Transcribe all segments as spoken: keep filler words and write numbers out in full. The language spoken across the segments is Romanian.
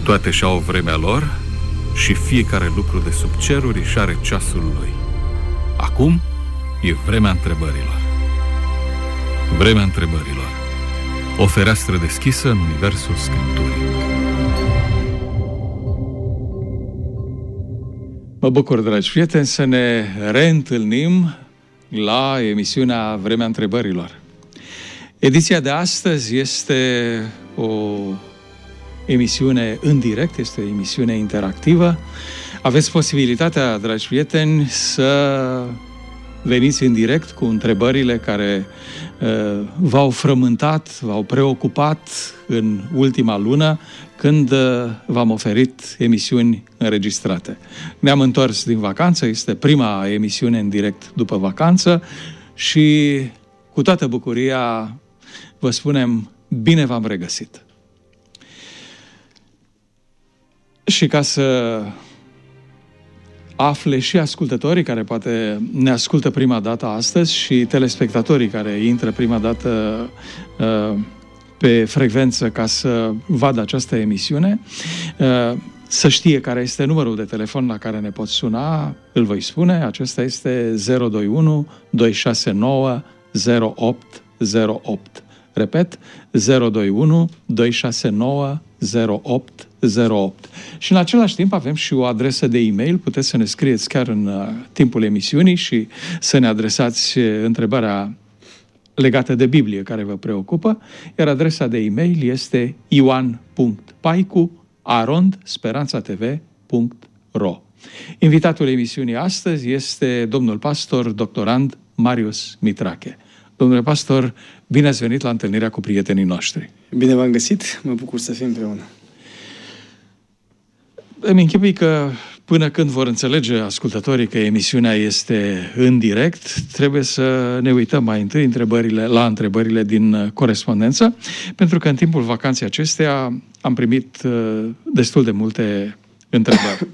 Toate și-au vremea lor și fiecare lucru de sub ceruri își are ceasul lui. Acum e vremea întrebărilor. Vremea întrebărilor. O fereastră deschisă în universul Scripturii. Mă bucur, dragi prieteni, să ne reîntâlnim la emisiunea Vremea întrebărilor. Ediția de astăzi este o emisiune în direct, este o emisiune interactivă. Aveți posibilitatea, dragi prieteni, să veniți în direct cu întrebările care uh, v-au frământat, v-au preocupat în ultima lună, când uh, v-am oferit emisiuni înregistrate. Ne-am întors din vacanță, este prima emisiune în direct după vacanță și cu toată bucuria vă spunem, bine v-am regăsit. Și ca să afle și ascultătorii care poate ne ascultă prima dată astăzi și telespectatorii care intră prima dată uh, pe frecvență ca să vadă această emisiune, uh, să știe care este numărul de telefon la care ne pot suna, îl voi spune, acesta este zero doi unu doi șase nouă zero opt zero opt. Repet, zero doi unu doi șase nouă zero opt zero opt. Și în același timp avem și o adresă de e-mail, puteți să ne scrieți chiar în uh, timpul emisiunii și să ne adresați întrebarea legată de Biblie care vă preocupă, iar adresa de e-mail este ioan punct paicu arond speranța t v punct r o. Invitatul emisiunii astăzi este domnul pastor doctorand Marius Mitrache. Domnule pastor, bine ați venit la întâlnirea cu prietenii noștri. Bine v-am găsit, mă bucur să fim împreună. Îmi închipui că până când vor înțelege ascultătorii că emisiunea este în direct, trebuie să ne uităm mai întâi întrebările, la întrebările din corespondență, pentru că în timpul vacanței acesteia am primit uh, destul de multe întrebări.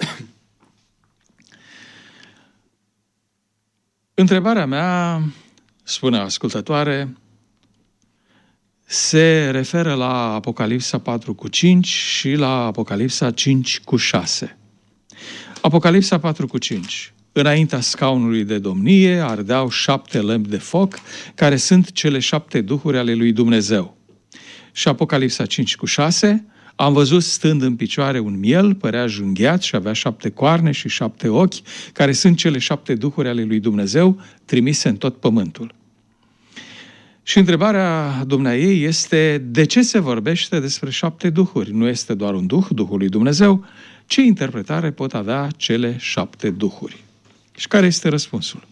Întrebarea mea, spune ascultătoare, se referă la Apocalipsa patru cu cinci și la Apocalipsa cinci cu șase. Apocalipsa patru cu cinci. Înaintea scaunului de domnie ardeau șapte lămpi de foc, care sunt cele șapte duhuri ale lui Dumnezeu. Și Apocalipsa cinci cu șase. Am văzut stând în picioare un miel, părea junghiat și avea șapte coarne și șapte ochi, care sunt cele șapte duhuri ale lui Dumnezeu, trimise în tot pământul. Și întrebarea dumneaei este, de ce se vorbește despre șapte duhuri? Nu este doar un duh, Duhul lui Dumnezeu? Ce interpretare pot avea cele șapte duhuri? Și care este răspunsul?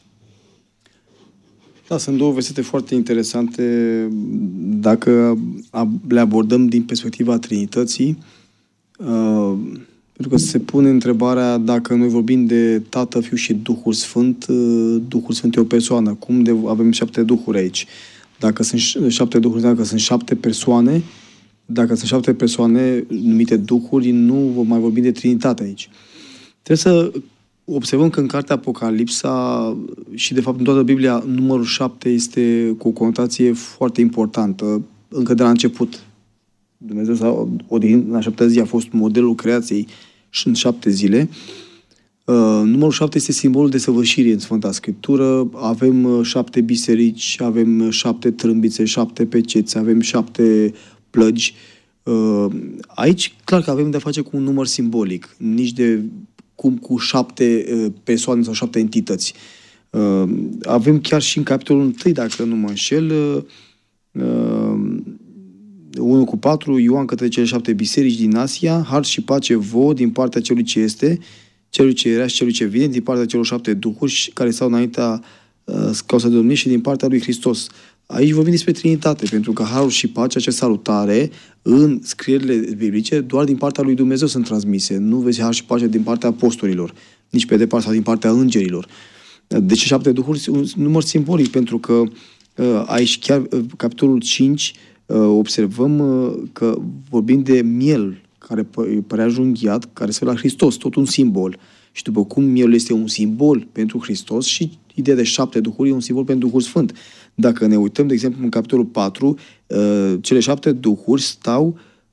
Da, sunt două versete foarte interesante dacă le abordăm din perspectiva Trinității, uh, pentru că se pune întrebarea dacă noi vorbim de Tată, Fiu și Duhul Sfânt, uh, Duhul Sfânt e o persoană. Cum de avem șapte duhuri aici? Dacă sunt șapte duhuri, dacă sunt șapte persoane, dacă sunt șapte persoane numite duhuri, nu vom mai vorbi de Trinitate aici. Trebuie să observăm că în cartea Apocalipsa și de fapt în toată Biblia, numărul șapte este cu o conotație foarte importantă, încă de la început. Dumnezeu s-a odihnit în a șaptea zi, a fost modelul creației și în șapte zile. Uh, numărul șapte este simbolul de săvârșire în Sfânta Scriptură. Avem uh, șapte biserici, avem uh, șapte trâmbițe, șapte peceți, avem șapte plăgi. Uh, aici, clar că avem de-a face cu un număr simbolic, nici de cum cu șapte uh, persoane sau șapte entități. Uh, avem chiar și în capitolul unu, dacă nu mă înșel, uh, uh, unu cu patru, Ioan către cele șapte biserici din Asia, har și pace vouă din partea celui ce este, celui ce era și celui ce vine, din partea celor șapte duhuri care stau înaintea uh, scaunului de domnie și din partea lui Hristos. Aici vorbim despre Trinitate, pentru că harul și pacea, acea salutare, în scrierile biblice, doar din partea lui Dumnezeu sunt transmise. Nu vezi har și pace din partea apostolilor, nici pe departe sau din partea îngerilor. Deci șapte duhuri un număr simbolic, pentru că uh, aici chiar uh, capitolul cinci uh, observăm uh, că vorbim de miel care părea junghiat, care se vede la Hristos, tot un simbol. Și după cum mielul este un simbol pentru Hristos și ideea de șapte duhuri e un simbol pentru Duhul Sfânt. Dacă ne uităm, de exemplu, în capitolul patru, cele șapte duhuri stau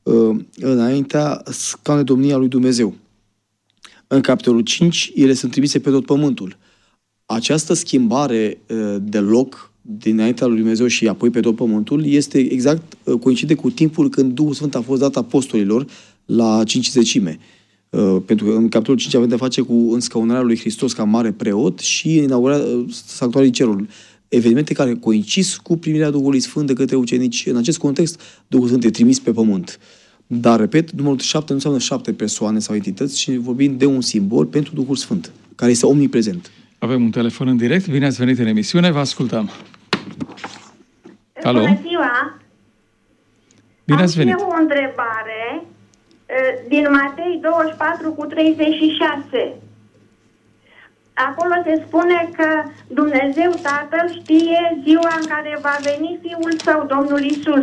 înaintea scaunului domnia lui Dumnezeu. În capitolul cinci, ele sunt trimise pe tot pământul. Această schimbare de loc dinaintea lui Dumnezeu și apoi pe tot pământul este exact, coincide cu timpul când Duhul Sfânt a fost dat apostolilor la cincizecime. Pentru că în capitolul cinci avem de face cu înscaunarea lui Hristos ca mare preot și inaugurarea sanctuarului cerului. Evenimente care coincis cu primirea Duhului Sfânt de către ucenici. În acest context, Duhul Sfânt e trimis pe pământ. Dar, repet, numărul șapte nu înseamnă șapte persoane sau entități, ci vorbim de un simbol pentru Duhul Sfânt, care este omniprezent. Avem un telefon în direct. Bine ați venit în emisiune, vă ascultăm. Alo? Bună ziua! Bine ați venit! Am eu o întrebare din Matei douăzeci și patru cu treizeci și șase. Acolo se spune că Dumnezeu Tatăl știe ziua în care va veni Fiul Său, Domnul Iisus.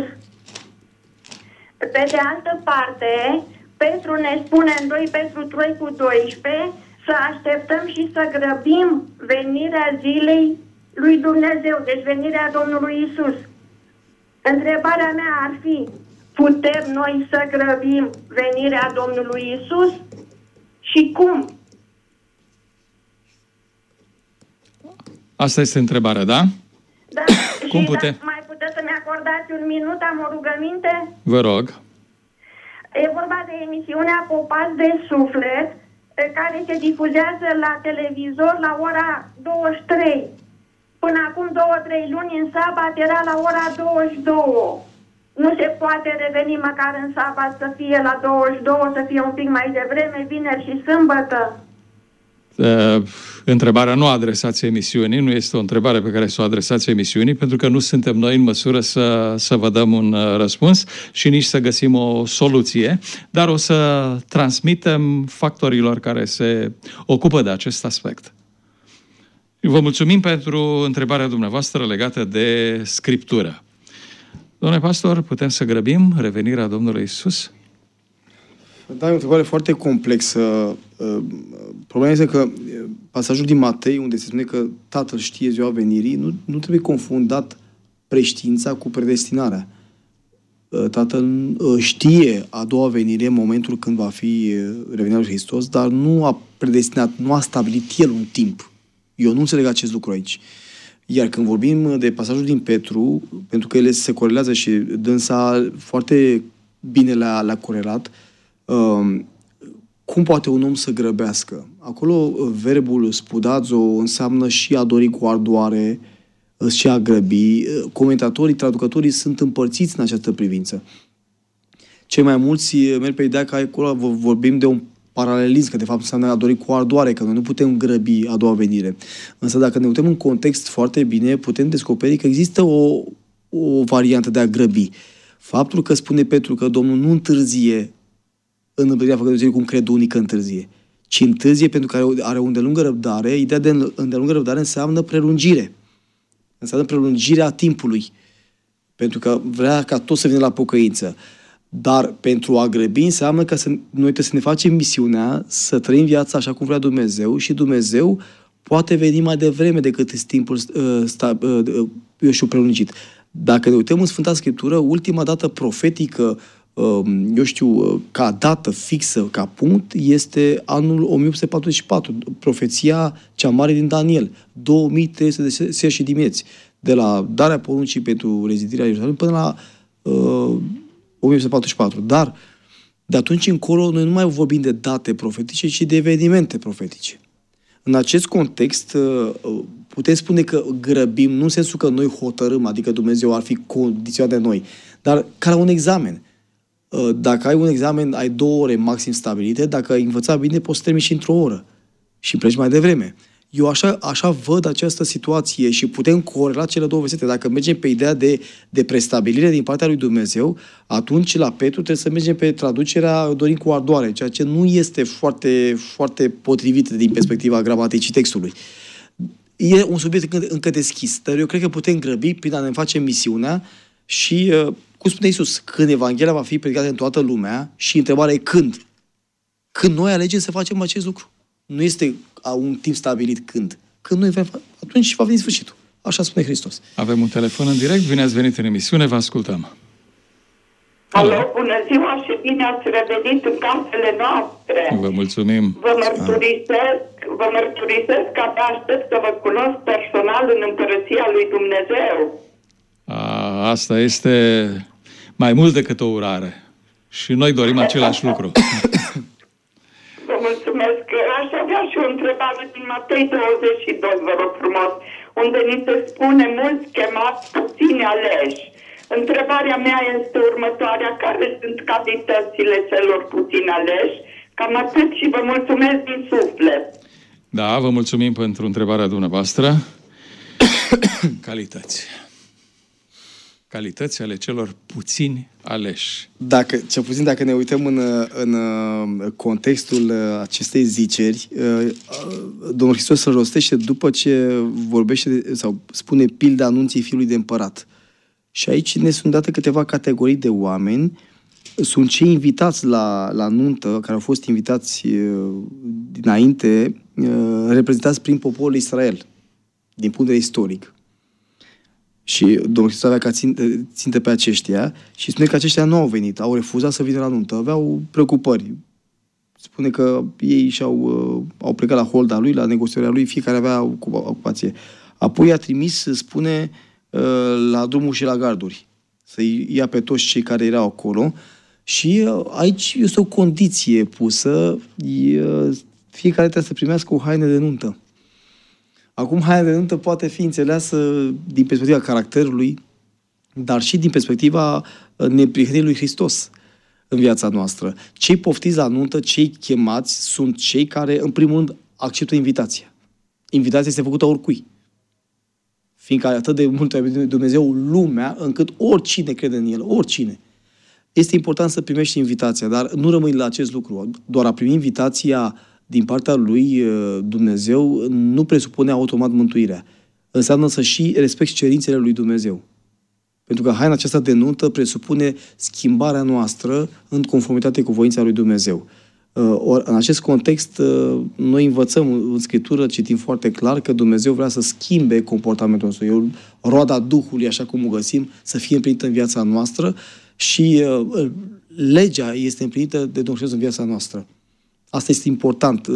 Pe de altă parte, Petru ne spune în doi Petru trei cu doisprezece să așteptăm și să grăbim venirea zilei lui Dumnezeu, deci venirea Domnului Iisus. Întrebarea mea ar fi, putem noi să grăbim venirea Domnului Iisus și cum? Asta este întrebarea, da? Da. Cum și putem? Da, mai puteți să-mi acordați un minut, am o rugăminte? Vă rog. E vorba de emisiunea Popați de Suflet, care se difuzează la televizor la ora douăzeci și trei. Până acum două trei luni, în sabat, era la ora douăzeci și două. Nu se poate reveni măcar în sabat să fie la douăzeci și două, să fie un pic mai devreme, vineri și sâmbătă. Uh, întrebarea nu adresați emisiunii, nu este o întrebare pe care să o adresați emisiunii, pentru că nu suntem noi în măsură să, să vă dăm un uh, răspuns și nici să găsim o soluție, dar o să transmitem factorilor care se ocupă de acest aspect. Vă mulțumim pentru întrebarea dumneavoastră legată de Scriptură. Domnule pastor, putem să grăbim revenirea Domnului Iisus? Da, e o întrebare foarte complexă. Problema este că pasajul din Matei, unde se spune că Tatăl știe ziua venirii, nu, nu trebuie confundat preștiința cu predestinarea. Tatăl știe a doua venire, momentul când va fi revenirea lui Hristos, dar nu a predestinat, nu a stabilit El un timp. Eu nu înțeleg acest lucru aici. Iar când vorbim de pasajul din Petru, pentru că ele se corelează și dânsa foarte bine le-a, le-a corelat, uh, cum poate un om să grăbească? Acolo verbul spudazo înseamnă și a dori cu ardoare, și a grăbi. Comentatorii, traducătorii sunt împărțiți în această privință. Cei mai mulți merg pe ideea că acolo vorbim de un paralelism, că de fapt înseamnă a dori cu ardoare, că noi nu putem grăbi a doua venire. Însă dacă ne uităm în context foarte bine, putem descoperi că există o, o variantă de a grăbi. Faptul că spune Petru că Domnul nu întârzie în împlinirea făcătuirii cum cred unii că întârzie, ci întârzie pentru că are o îndelungă răbdare. Ideea de îndelungă răbdare înseamnă prelungire. Înseamnă prelungirea timpului. Pentru că vrea ca tot să vină la pocăință. Dar pentru a grăbi înseamnă că să, noi trebuie să ne facem misiunea, să trăim viața așa cum vrea Dumnezeu și Dumnezeu poate veni mai devreme decât este timpul uh, sta, uh, eu știu, prelungit. Dacă ne uităm în Sfânta Scriptură, ultima dată profetică, uh, eu știu, uh, ca dată fixă, ca punct, este anul o mie opt sute patruzeci și patru, profeția cea mare din Daniel, două mii trei sute de seri și dimineți, de la darea poruncii pentru rezidirea Ierusalim până la uh, o mie opt sute patruzeci și patru. Dar de atunci încolo noi nu mai vorbim de date profetice, ci de evenimente profetice. În acest context putem spune că grăbim, nu în sensul că noi hotărâm, adică Dumnezeu ar fi condiționat de noi, dar ca la un examen. Dacă ai un examen, ai două ore maxim stabilite, dacă ai învățat bine, poți să termini și într-o oră și pleci mai devreme. Eu așa, așa văd această situație și putem corela cele două versete. Dacă mergem pe ideea de, de prestabilire din partea lui Dumnezeu, atunci la Petru trebuie să mergem pe traducerea dorim cu ardoare, ceea ce nu este foarte, foarte potrivit din perspectiva gramaticii textului. E un subiect încă deschis, dar eu cred că putem grăbi prin a ne face misiunea și, cum spune Iisus, când Evanghelia va fi predicată în toată lumea și întrebarea e când. Când noi alegem să facem acest lucru. Nu este un timp stabilit când. Când noi vrem, atunci va veni sfârșitul. Așa spune Hristos. Avem un telefon în direct. Bine ați venit în emisiune, vă ascultăm. Alo, bună ziua și bine ați revenit în casele noastre. Vă mulțumim. Vă mărturisesc, vă mărturisesc că abia aștept să vă cunosc personal în Împărăția lui Dumnezeu. A, asta este mai mult decât o urare. Și noi dorim același lucru. Vă mulțumesc. Aș avea și o întrebare din Matei douăzeci și doi, vă rog frumos, unde ni se spune mulți chemați, puțini aleși. Întrebarea mea este următoarea: care sunt calitățile celor puțini aleși? Cam atât și vă mulțumesc din suflet. Da, vă mulțumim pentru întrebarea dumneavoastră. Calități. Calități ale celor puțini aleși. Dacă, cel puțin dacă ne uităm în, în contextul acestei ziceri, Domnul Hristos îl rostește după ce vorbește sau spune pilda anunții fiului de împărat. Și aici ne sunt date câteva categorii de oameni. Sunt cei invitați la, la nuntă, care au fost invitați dinainte, reprezentați prin poporul Israel, din punct de vedere istoric. Și Domnul Hristos avea ca țintă, țintă pe aceștia și spune că aceștia nu au venit, au refuzat să vină la nuntă, aveau preocupări. Spune că ei și-au au plecat la holda lui, la negocierea lui, fiecare avea ocupație. Apoi a trimis, spune, la drumul și la garduri, să-i ia pe toți cei care erau acolo. Și aici este o condiție pusă, fiecare trebuie să primească o haină de nuntă. Acum, haina de nuntă poate fi înțeleasă din perspectiva caracterului, dar și din perspectiva neprihănirii lui Hristos în viața noastră. Cei poftiți la nuntă, cei chemați, sunt cei care, în primul rând, acceptă invitația. Invitația este făcută oricui. Fiindcă atât de mult a iubit Dumnezeu lumea, încât oricine crede în El, oricine. Este important să primești invitația, dar nu rămâi la acest lucru. Doar a primi invitația din partea lui Dumnezeu nu presupune automat mântuirea. Înseamnă să și respecti cerințele lui Dumnezeu. Pentru că haina aceasta de nuntă presupune schimbarea noastră în conformitate cu voința lui Dumnezeu. Or, în acest context, noi învățăm în Scriptură, citim foarte clar, că Dumnezeu vrea să schimbe comportamentul nostru. Eu, roada Duhului, așa cum o găsim, să fie împlinită în viața noastră și uh, legea este împlinită de Domnul Hristos în viața noastră. Asta este important.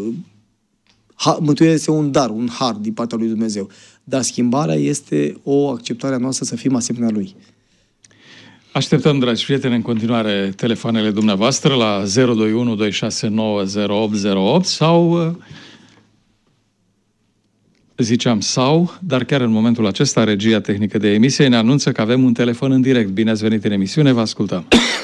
Mântuirea este un dar, un har din partea lui Dumnezeu. Dar schimbarea este o acceptare a noastră să fim asemenea Lui. Așteptăm, dragi prieteni, în continuare telefoanele dumneavoastră la zero doi unu doi șase nouă zero opt zero opt sau, ziceam sau, dar chiar în momentul acesta, regia tehnică de emisie ne anunță că avem un telefon în direct. Bine ați venit în emisiune, vă ascultăm.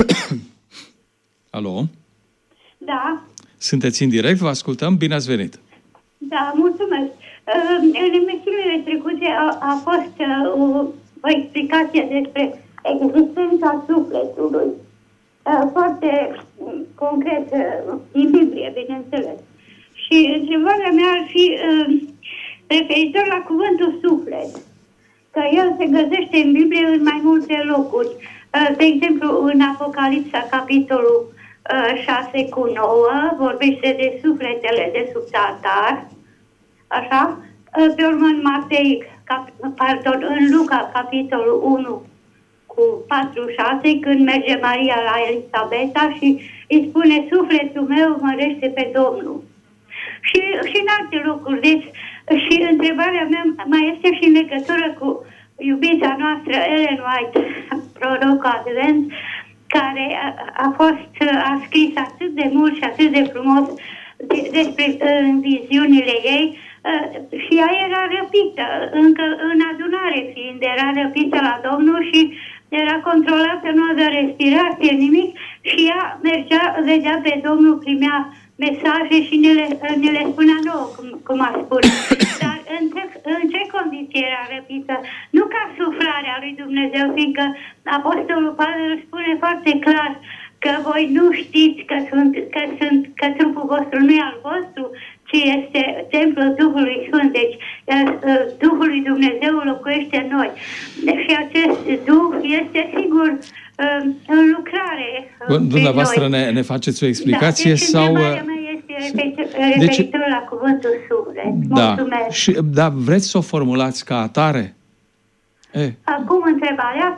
Alo? Da. Sunteți în direct, vă ascultăm, bine ați venit. Da, mulțumesc. În emisiunile trecute a, a fost o, o explicație despre existența sufletului. Foarte concret, din Biblie, bineînțeles. Și întrebarea mea ar fi referitor la cuvântul suflet. Că el se găsește în Biblie în mai multe locuri. De exemplu, în Apocalipsa, capitolul șase cu nouă, vorbește de sufletele de sub altar, așa? Pe urmă în Matei, cap, pardon, în Luca, capitolul unu cu patru șase, când merge Maria la Elisabeta și îi spune: sufletul meu mărește pe Domnul. Și, și în alte locuri. Deci, și întrebarea mea mai este și în legătură cu iubita noastră Ellen White, proroc advent, care a, a fost, a scris atât de mult și atât de frumos de, despre în viziunile ei, și ea era răpită, încă în adunare fiind, era răpită la Domnul și era controlată, nu avea respirație, nimic, și ea mergea, vedea pe Domnul, primea mesaje și ne le, ne le spunea nouă, cum, cum a spus. Dar în ce, în ce condiție era răpită? Nu ca suflarea lui Dumnezeu, fiindcă Apostolul Pavel spune foarte clar că voi nu știți că, sunt, că, sunt, că trupul vostru nu e al vostru, ci este templul Duhului Sfânt. Deci Duhul lui Dumnezeu locuiește în noi. Și acest Duh este sigur în lucrare. Dumneavoastră ne, ne faceți o explicație? Da, deci sau... întrebarea mea este referitor deci... la cuvântul suflet. Da. Mulțumesc. Și, da, vreți să o formulați ca atare? E. Acum întrebarea?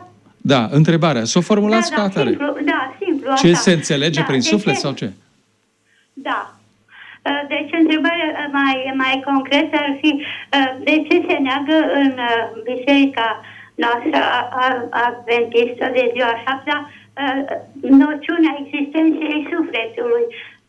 Da, întrebarea. Să o formulați da, ca da, atare. Simplu, da, simplu. Ce așa. se înțelege da, prin suflet ce... sau ce? Da. Deci, întrebarea mai, mai concretă ar fi de ce se neagă în biserica noastră adventistă de ziua șaptea noțiunea existenței sufletului.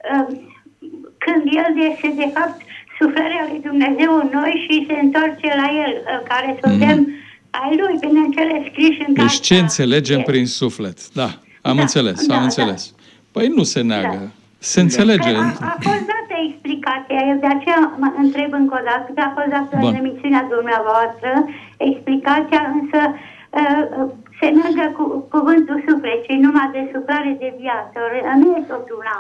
Când el este, de fapt, suflarea lui Dumnezeu în noi și se întoarce la el, care suntem mm. ai lui, bineînțeles, scriși în Deci ce înțelegem el. prin suflet? Da, am da, înțeles, da, am înțeles. Da. Păi nu se neagă. Da. Se înțelege. A, a fost dată explicația, eu de aceea mă întreb încă o dată, că a fost dată Bun. în emisiunea dumneavoastră, explicația, însă uh, se neagă cu, cuvântul suflet, ci numai de suflare de viață, nu e tot una.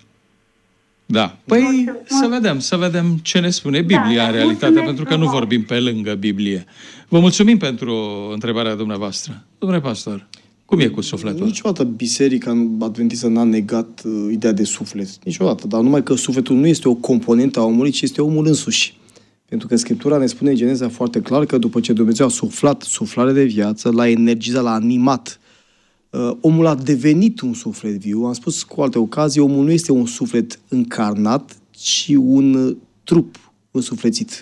Da. Păi mulțumesc. să vedem, să vedem ce ne spune Biblia da, în realitate, pentru că nu vorbim pe lângă Biblie. Vă mulțumim pentru întrebarea dumneavoastră. Domnule pastor, cum e cu sufletul? Niciodată biserica adventistă n-a negat uh, ideea de suflet. Niciodată. Dar numai că sufletul nu este o componentă a omului, ci este omul însuși. Pentru că Scriptura ne spune în Geneza foarte clar că după ce Dumnezeu a suflat suflare de viață, l-a energizat, l-a animat, uh, omul a devenit un suflet viu. Am spus cu alte ocazii, omul nu este un suflet încarnat, ci un uh, trup însuflețit.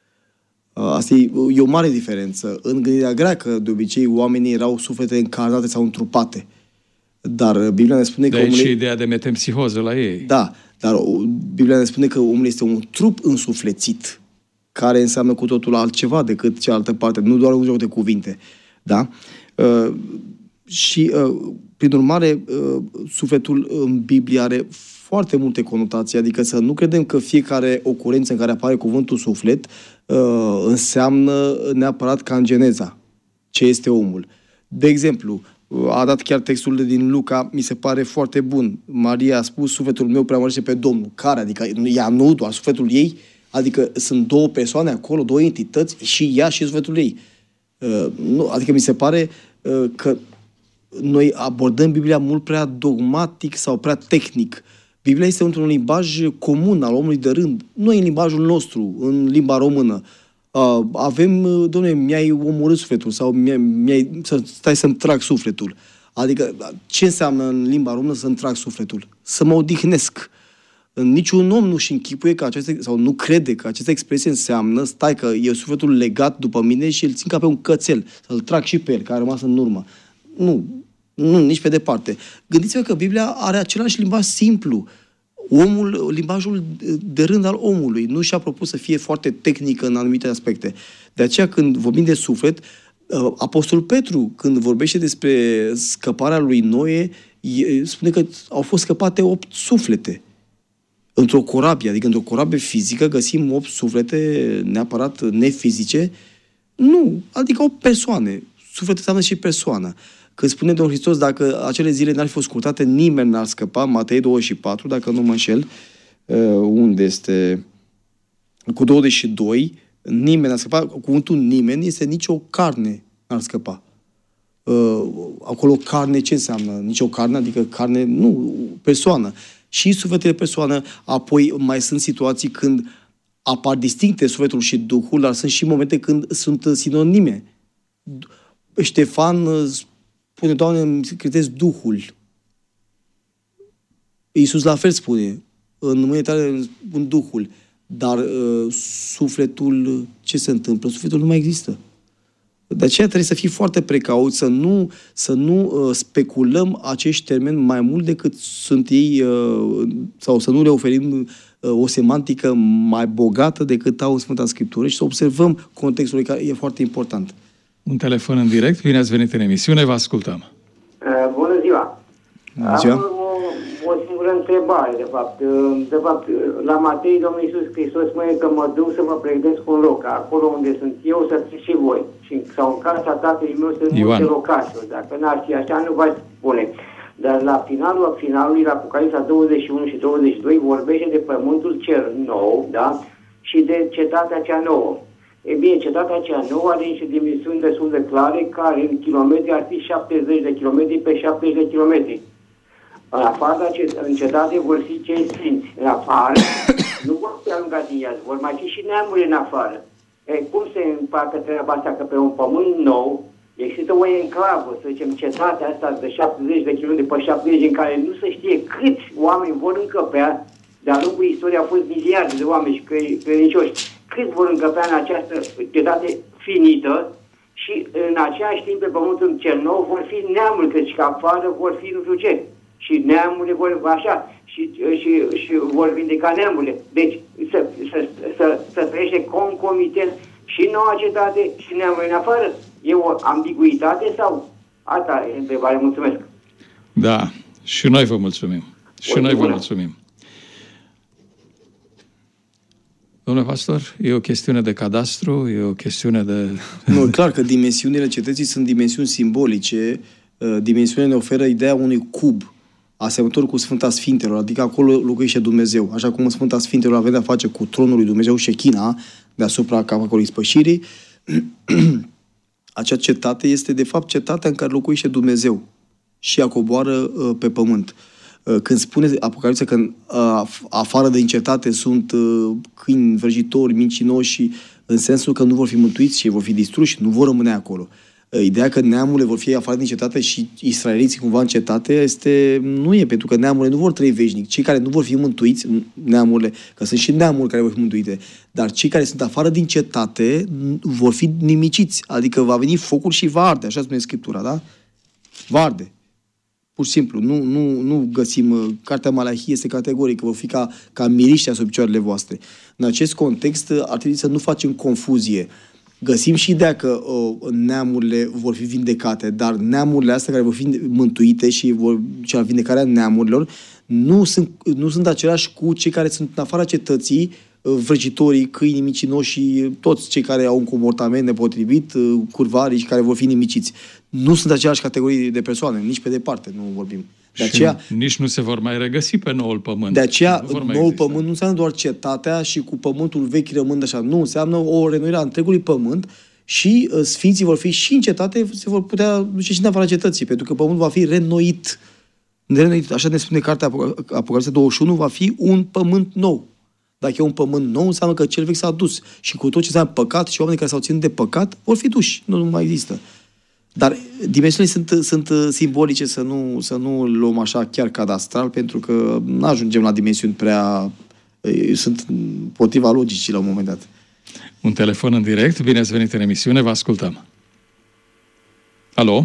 Asta e, e o mare diferență. În gândirea greacă, de obicei, oamenii erau suflete încarnate sau întrupate. Dar Biblia ne spune de că omul... și ideea de metempsihoză la ei. Da, dar Biblia ne spune că omul este un trup însuflețit, care înseamnă cu totul altceva decât cealaltă parte, nu doar un joc de cuvinte. Da? Uh, și, uh, prin urmare, uh, sufletul în Biblie are foarte multe conotații, adică să nu credem că fiecare ocurență în care apare cuvântul suflet uh, înseamnă neapărat ca în Geneza ce este omul. De exemplu, a dat chiar textul din Luca, mi se pare foarte bun. Maria a spus, sufletul meu preamărește pe Domnul. Care? Adică ea nu, doar sufletul ei? Adică sunt două persoane acolo, două entități, și ea și sufletul ei. Uh, nu, adică mi se pare uh, că noi abordăm Biblia mult prea dogmatic sau prea tehnic. Biblia este într-un limbaj comun al omului de rând. Noi în limbajul nostru, în limba română, uh, avem, dom'le, mi-ai omorât sufletul sau mi-ai, mi-ai, să, stai să-mi trag sufletul. Adică, ce înseamnă în limba română să-mi trag sufletul? Să mă odihnesc. Niciun om nu-și închipuie că aceste, sau nu crede că această expresie înseamnă, stai că e sufletul legat după mine și îl țin ca pe un cățel, să-l trag și pe el, care a rămas în urmă. Nu. Nu, nici pe departe. Gândiți-vă că Biblia are același limbaj simplu. Omul, limbajul de rând al omului. Nu și-a propus să fie foarte tehnică în anumite aspecte. De aceea, când vorbim de suflet, Apostolul Petru, când vorbește despre scăparea lui Noe, spune că au fost scăpate opt suflete. Într-o corabie, adică într-o corabie fizică, găsim opt suflete neapărat nefizice. Nu, adică opt persoane. Suflet înseamnă și persoană. Când spune Domnul Hristos, dacă acele zile n-ar fi fost scurtate, nimeni n-ar scăpa, Matei douăzeci și patru, dacă nu mă înșel, unde este? Cu douăzeci și doi, nimeni n-ar scăpa, cuvântul nimeni este nicio carne n-ar scăpa. Acolo carne ce înseamnă? Nicio carne, adică carne, nu, persoană. Și sufletele persoană, apoi mai sunt situații când apar distincte sufletul și Duhul, dar sunt și momente când sunt sinonime. Ștefan spune, Doamne, îmi credezi Duhul. Iisus la fel spune, în mâine tale un Duhul, dar uh, sufletul, ce se întâmplă? Sufletul nu mai există. De aceea trebuie să fii foarte precauți, să nu, să nu uh, speculăm acești termeni mai mult decât sunt ei, uh, sau să nu le oferim uh, o semantică mai bogată decât au în Sfânta Scriptură și să observăm contextul care e foarte important. Un telefon în direct, bine ați venit în emisiune, vă ascultăm. Uh, bună ziua! Bună ziua! Am o, o singură întrebare, de fapt. De fapt, la Matei, Domnul Iisus Hristos spune că mă duc să mă pregătesc un loc, acolo unde sunt eu să fiți și voi. Și, sau în casa Tatălui meu sunt multe locașuri. Dacă n-ar fi așa, nu v-aș spune. Dar la finalul finalului, la Apocalipsa douăzeci și unu și douăzeci și doi, vorbește de pământul cel nou, da? Și de cetatea cea nouă. E bine, cetatea cea nouă are niște dimensiuni destul de clare, care în kilometri ar fi șaptezeci de kilometri pe șaptezeci de kilometri. În afară, în cetate vor fi cei sfinți. În afară, nu vor fi alungați din ea, vor mai fi și neamuri în afară. E, cum se împacă treaba asta? Că pe un pământ nou Există o enclavă, să zicem, cetatea asta de șaptezeci de kilometri pe șaptezeci în care nu se știe câți oameni vor încăpea. De-a lungul istoriei au fost miliarde de oameni și credincioși. Cât vor încăpea în această cetate finită și în același timp pe pământul cel nou vor fi neamuri, căci că afară vor fi nu știu ce. Și neamurile vor așa și, și, și vor vindeca neamurile. Deci să, să, să, să trăiește concomitent și noua cetate și neamurile în afară. E o ambiguitate sau? Asta e întrebare. Mulțumesc. Da, și noi vă mulțumim. Și noi vă mulțumim. Domnule pastor, e o chestiune de cadastru, e o chestiune de... Nu, clar că dimensiunile cetății sunt dimensiuni simbolice. Dimensiunile ne oferă ideea unui cub, asemănător cu Sfânta Sfintelor, adică acolo locuiește Dumnezeu. Așa cum în Sfânta Sfintelor avem de-a face cu tronul lui Dumnezeu, Șechina, deasupra capacului spășirii, acea cetate este de fapt cetatea în care locuiește Dumnezeu și ea coboară uh, pe pământ. Uh, când spune Apocalipsa că uh, afară din cetate sunt uh, câini vrăjitori, mincinoși, în sensul că nu vor fi mântuiți și vor fi distruși, nu vor rămâne acolo. Uh, ideea că neamurile vor fi afară din cetate și israeliții cumva în cetate este, nu e, pentru că neamurile nu vor trăi veșnic. Cei care nu vor fi mântuiți, neamurile, că sunt și neamuri care vor fi mântuite, dar cei care sunt afară din cetate vor fi nimiciți. Adică va veni focul și va arde, așa spune Scriptura, da? Va arde. Pur și simplu. Nu, nu, nu găsim... Cartea Malahie este categorică, vor fi ca, ca miriștea sub picioarele voastre. În acest context ar trebui să nu facem confuzie. Găsim și ideea că uh, neamurile vor fi vindecate, dar neamurile astea care vor fi mântuite și vor cea vindecarea neamurilor nu sunt, nu sunt aceleași cu cei care sunt în afara cetății, uh, vrăjitorii, câini mincinoși și toți cei care au un comportament nepotrivit, uh, curvarii și care vor fi nimiciți. Nu sunt aceleași categorii de persoane, nici pe departe nu vorbim. De aceea, nici nu se vor mai regăsi pe noul pământ. De aceea, nu noul exista. Pământ nu înseamnă doar cetatea și cu pământul vechi rămând așa. Nu, înseamnă o renoire a întregului pământ și uh, sfinții vor fi și în cetate, se vor putea duce și în afara cetății, pentru că pământul va fi renoit. renoit. Așa ne spune cartea Apocalipsa douăzeci și unu, va fi un pământ nou. Dacă e un pământ nou, înseamnă că cel vechi s-a dus. Și cu tot ce înseamnă păcat și oamenii care s-au ținut de păcat, vor fi duși. Nu, nu mai există. Dar dimensiunile sunt, sunt simbolice, să nu, să nu luăm așa chiar cadastral, pentru că nu ajungem la dimensiuni prea... sunt potriva logicii la un moment dat. Un telefon în direct, bine ați venit în emisiune, vă ascultăm. Alo?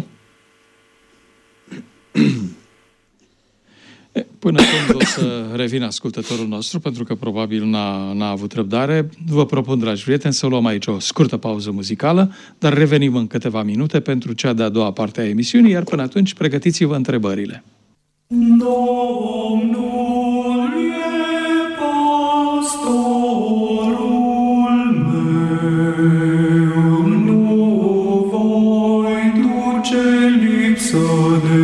Până când o să revină ascultătorul nostru, pentru că probabil n-a, n-a avut răbdare, vă propun, dragi prieteni, să luăm aici o scurtă pauză muzicală, dar revenim în câteva minute pentru cea de-a doua parte a emisiunii, iar până atunci pregătiți-vă întrebările. Domnul e pastorul meu, nu voi duce lipsă de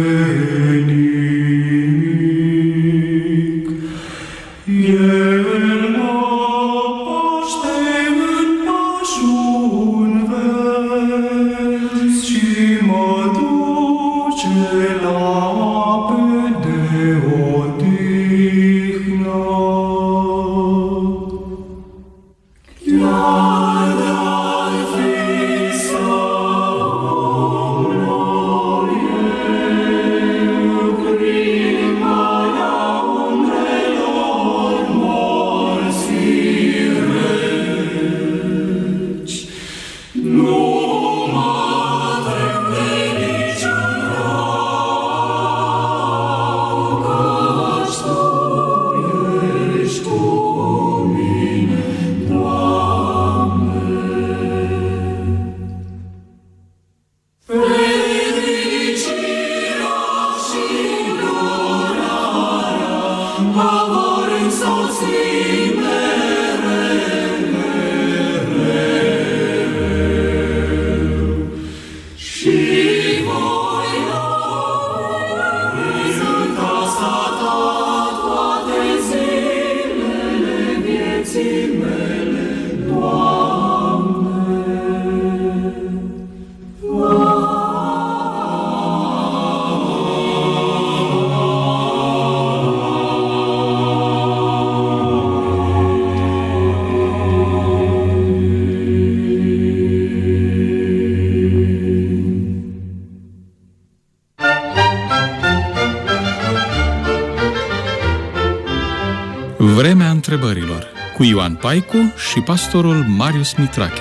Vremea întrebărilor cu Ioan Paicu și pastorul Marius Mitrache.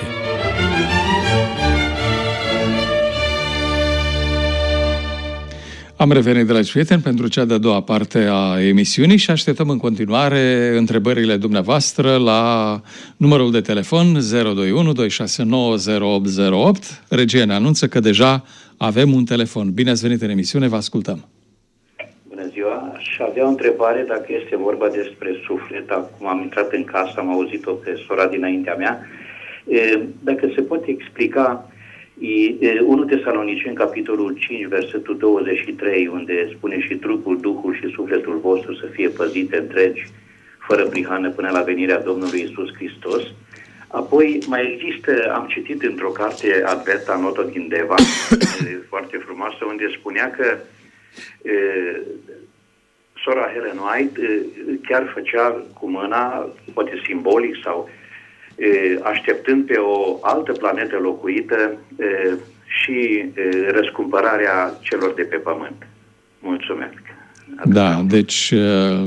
Am revenit, dragi prieteni, pentru cea de-a doua parte a emisiunii și așteptăm în continuare întrebările dumneavoastră la numărul de telefon zero doi unu doi șase nouă zero opt zero opt. Regia ne anunță că deja avem un telefon. Bine ați venit în emisiune, vă ascultăm. Bună ziua! Aș avea o întrebare dacă este vorba despre suflet. Acum am intrat în casă, am auzit-o pe sora dinaintea mea. Dacă se poate explica unu Tesaloniceni, capitolul cinci, versetul douăzeci și trei, unde spune și trupul, duhul și sufletul vostru să fie păzite întregi, fără prihană, până la venirea Domnului Iisus Hristos. Apoi mai există, am citit într-o carte Adverta Noto din Deva, foarte frumoasă, unde spunea că e, sora Helen White e, chiar făcea cu mâna, poate simbolic sau așteptând pe o altă planetă locuită și răscumpărarea celor de pe pământ. Mulțumesc. Da, deci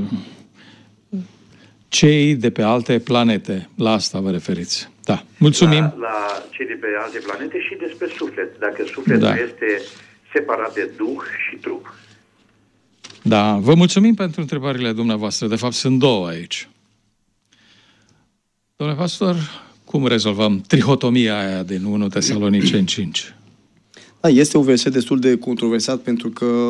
cei de pe alte planete, la asta vă referiți. Da, mulțumim. La, la cei de pe alte planete și despre suflet. Dacă sufletul da. este separat de duh și trup. Da, vă mulțumim pentru întrebările dumneavoastră. De fapt, sunt două aici. Domnule pastor, cum rezolvăm trihotomia aia din unu Tesaloniceni cinci? Da, este un verset destul de controversat pentru că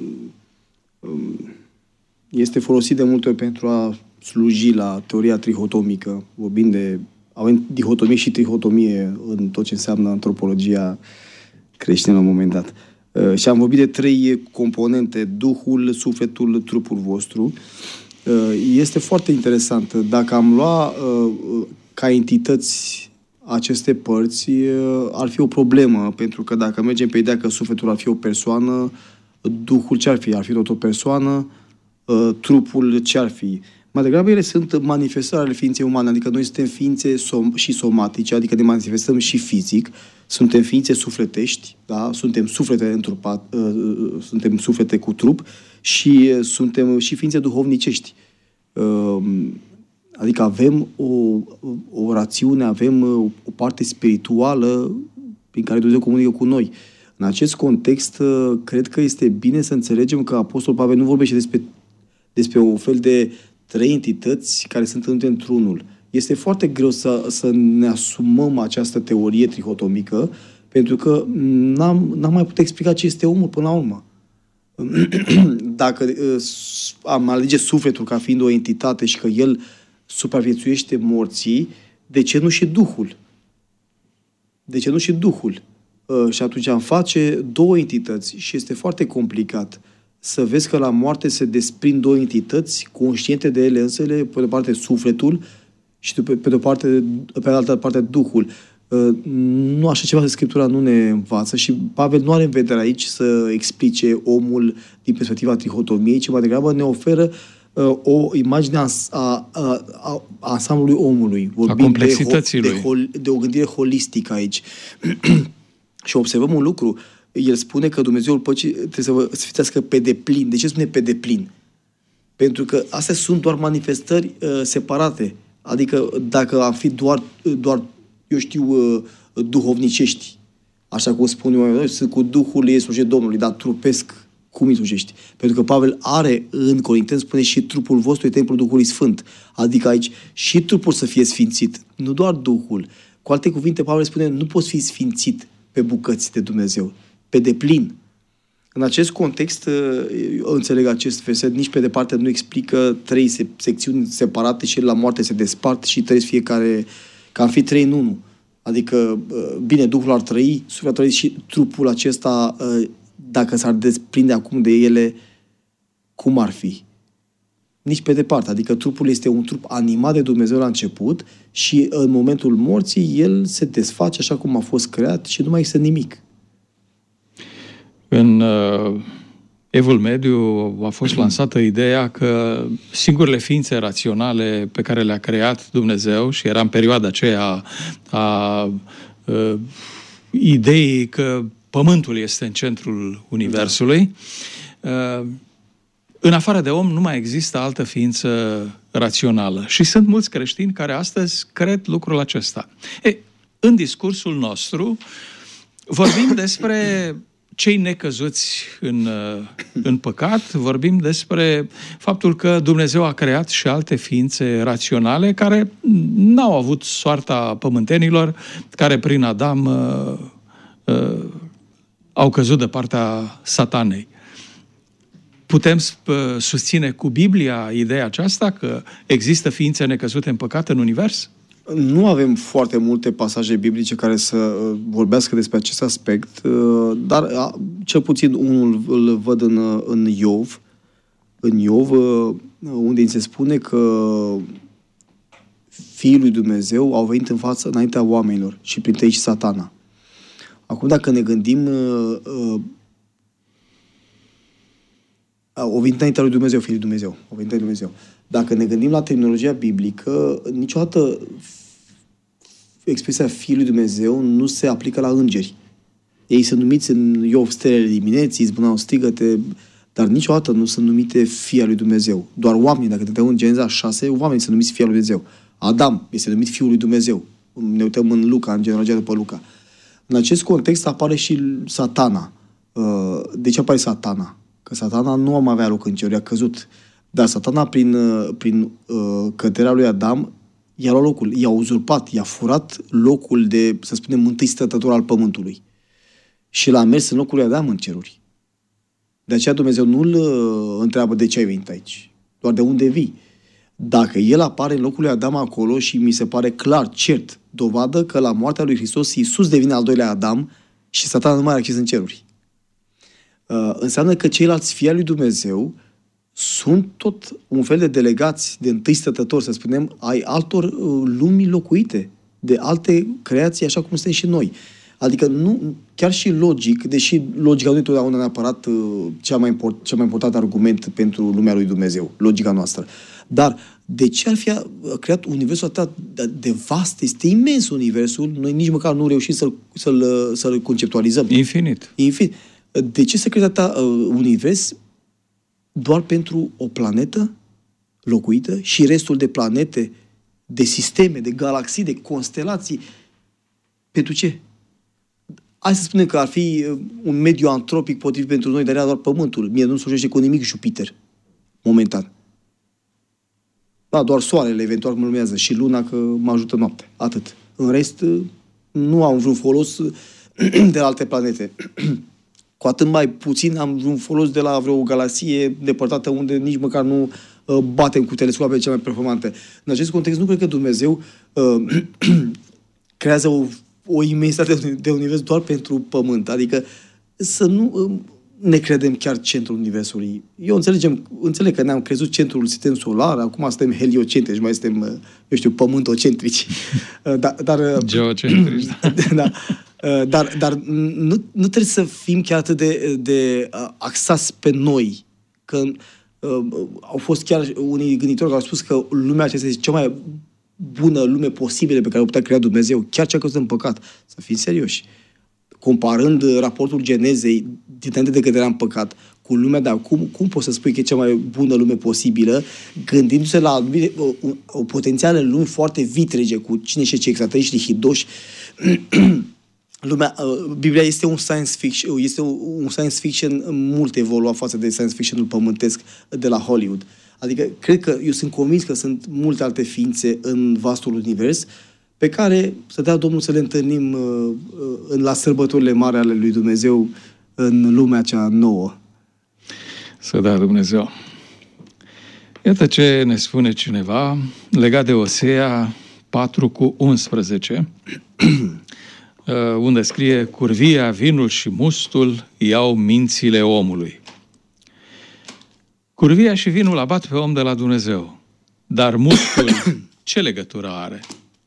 este folosit de multe ori pentru a sluji la teoria trihotomică. Vorbim de, avem dihotomie și trihotomie în tot ce înseamnă antropologia creștină la un moment dat. Și am vorbit de trei componente, Duhul, Sufletul, Trupul vostru. Este foarte interesant. Dacă am lua ca entități aceste părți, ar fi o problemă, pentru că dacă mergem pe ideea că sufletul ar fi o persoană, Duhul ce ar fi? Ar fi tot o persoană, trupul ce ar fi? Mai degrabă ele sunt manifestări ale ființei umane, adică noi suntem ființe som- și somatice, adică ne manifestăm și fizic, suntem ființe sufletești, da? Suntem suflete întrupat, uh, suntem suflete cu trup și uh, suntem și ființe duhovnicești. Uh, adică avem o, o rațiune, avem uh, o parte spirituală prin care Dumnezeu comunică cu noi. În acest context, uh, cred că este bine să înțelegem că Apostolul Pavel nu vorbește despre, despre un fel de trei entități care sunt unite într-unul. Este foarte greu să, să ne asumăm această teorie trihotomică, pentru că n-am, n-am mai putut explica ce este omul până la urmă. Dacă uh, am alege sufletul ca fiind o entitate și că el supraviețuiește morții, de ce nu și Duhul? De ce nu și Duhul? Uh, și atunci am face două entități și este foarte complicat să vezi că la moarte se desprind două entități conștiente de ele însele, pe de o parte sufletul și pe, pe de o parte, pe de altă parte Duhul. Nu așa ceva Scriptura nu ne învață și Pavel nu are în vedere aici să explice omul din perspectiva trihotomiei, ci mai degrabă ne oferă o imagine a, a, a, a ansamblului omului. Vorbim a complexității de, lui. De, de o gândire holistică aici. Și observăm un lucru. El spune că Dumnezeul păcii trebuie să vă sfințească pe deplin. De ce spune pe deplin? Pentru că astea sunt doar manifestări uh, separate. Adică dacă am fi doar, doar eu știu, uh, duhovnicești, așa cum spun eu, sunt cu Duhul ei slujesc Domnului, dar trupesc cum îi slujești? Pentru că Pavel are în Corinteni, spune și trupul vostru e templul Duhului Sfânt. Adică aici și trupul să fie sfințit, nu doar Duhul. Cu alte cuvinte, Pavel spune, nu poți fi sfințit pe bucăți de Dumnezeu, pe deplin. În acest context, eu înțeleg acest verset, nici pe departe nu explică trei secțiuni separate și la moarte se despart și trăiesc fiecare, că am fi trei în unul. Adică, bine, Duhul ar trăi, sufletul ar trăi și trupul acesta, dacă s-ar desprinde acum de ele, cum ar fi? Nici pe departe. Adică trupul este un trup animat de Dumnezeu la început și în momentul morții el se desface așa cum a fost creat și nu mai este nimic. În uh, Evul Mediu a fost lansată ideea că singurele ființe raționale pe care le-a creat Dumnezeu, și era în perioada aceea a, a uh, ideii că Pământul este în centrul Universului, uh, în afară de om nu mai există altă ființă rațională. Și sunt mulți creștini care astăzi cred lucrul acesta. E, în discursul nostru vorbim despre cei necăzuți în, în păcat, vorbim despre faptul că Dumnezeu a creat și alte ființe raționale care n-au avut soarta pământenilor, care prin Adam uh, uh, au căzut de partea Satanei. Putem susține cu Biblia ideea aceasta că există ființe necăzute în păcat în univers? Nu avem foarte multe pasaje biblice care să vorbească despre acest aspect, dar cel puțin unul îl văd în, în Iov, în Iov, unde se spune că Fiul lui Dumnezeu au venit în față înaintea oamenilor și printre ei și Satana. Acum, dacă ne gândim, au venit înaintea lui Dumnezeu, Fiul lui Dumnezeu, au venit înaintea lui Dumnezeu. Dacă ne gândim la terminologia biblică, niciodată expresia Fiul lui Dumnezeu nu se aplică la îngeri. Ei sunt numiți în Iov stelele dimineții, zbunau strigăte, dar niciodată nu sunt numite Fii al lui Dumnezeu. Doar oamenii, dacă te uităm în Geneza șase, oamenii sunt numiți Fii al lui Dumnezeu. Adam este numit Fiul lui Dumnezeu. Ne uităm în Luca, în genealogia după Luca. În acest context apare și Satana. De ce apare Satana? Că Satana nu am avea loc în cer, a căzut. Dar Satana, prin, prin uh, căderea lui Adam, i-a luat locul, i-a uzurpat, i-a furat locul de, să spunem, întâi stătător al pământului. Și l-a mers în locul lui Adam în ceruri. De aceea Dumnezeu nu-l uh, întreabă de ce ai venit aici, doar de unde vii. Dacă el apare în locul lui Adam acolo și mi se pare clar, cert, dovadă că la moartea lui Hristos Iisus devine al doilea Adam și Satana nu mai are acces în ceruri. Uh, înseamnă că ceilalți fii ai lui Dumnezeu sunt tot un fel de delegați de întâi stătători, să spunem, ai altor uh, lumi locuite, de alte creații, așa cum suntem și noi. Adică nu, chiar și logic, deși logica nu e totdeauna neapărat uh, cea mai import, cel mai important argument pentru lumea lui Dumnezeu, logica noastră. Dar de ce ar fi creat universul atât de vast? Este imens universul, noi nici măcar nu reușim să-l, să-l, să-l conceptualizăm. Infinit. Infinit. De ce se creează atâta uh, univers doar pentru o planetă locuită și restul de planete, de sisteme, de galaxii, de constelații? Pentru ce? Hai să spunem că ar fi un mediu antropic potrivit pentru noi, dar era doar Pământul. Mie nu slujește cu nimic Jupiter, momentan. Da, doar Soarele eventual mă lumează și Luna că mă ajută noapte. Atât. În rest, nu am vreun folos de la alte planete. Cu atât mai puțin am vreun folos de la vreo galaxie depărtată unde nici măcar nu uh, batem cu telescoapele cele mai performante. În acest context, nu cred că Dumnezeu uh, creează o, o imensitate de univers doar pentru Pământ. Adică să nu uh, ne credem chiar centrul Universului. Eu înțelegem, înțeleg că ne-am crezut centrul sistem solar, acum suntem heliocentrici, mai suntem, uh, eu știu, pământocentrici. Uh, dar, dar, uh, Geocentrici, da. da. Dar, dar nu, nu trebuie să fim chiar atât de, de uh, axați pe noi. Că uh, au fost chiar unii gânditori care au spus că lumea aceasta este cea mai bună lume posibilă pe care o putea crea Dumnezeu, chiar cea căzută în păcat. Să fim serioși. Comparând raportul Genezei dinainte de căderea în păcat cu lumea de acum, cum poți să spui că e cea mai bună lume posibilă, gândindu-se la o, o, o potențială lume foarte vitrege, cu cine știe ce extraterestri hidoși. Lumea, Biblia este un science fiction, este un science fiction mult evoluat față de science fictionul pământesc de la Hollywood. Adică, cred că, eu sunt convins că sunt multe alte ființe în vastul univers pe care să dea Domnul să le întâlnim uh, în la sărbătorile mari ale lui Dumnezeu în lumea cea nouă. Să dea Dumnezeu. Iată ce ne spune cineva legat de Osea patru cu unsprezece, unde scrie: curvia, vinul și mustul iau mințile omului. Curvia și vinul abat pe om de la Dumnezeu, dar mustul ce legătură are?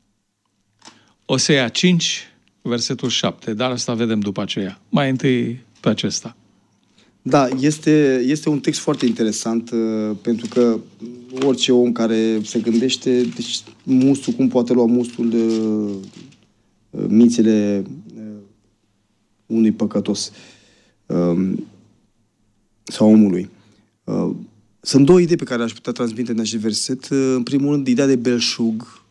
Osea cinci, versetul șapte, dar asta vedem după aceea. Mai întâi pe acesta. Da, este, este un text foarte interesant, uh, pentru că orice om care se gândește, deci mustul, cum poate lua mustul uh, mințile uh, unui păcătos uh, sau omului. Uh, Sunt două idei pe care aș putea transmite în acest verset. În primul rând, ideea de belșug.